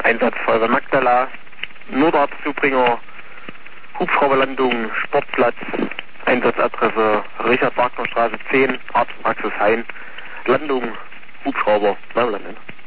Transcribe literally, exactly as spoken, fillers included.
Einsatz Feuerwehr Magdala, Notarztzubringer, Hubschrauberlandung, Sportplatz, Einsatzadresse Richard-Wagner-Straße zehn, Arztpraxis Hain, Landung, Hubschrauber, na, landen.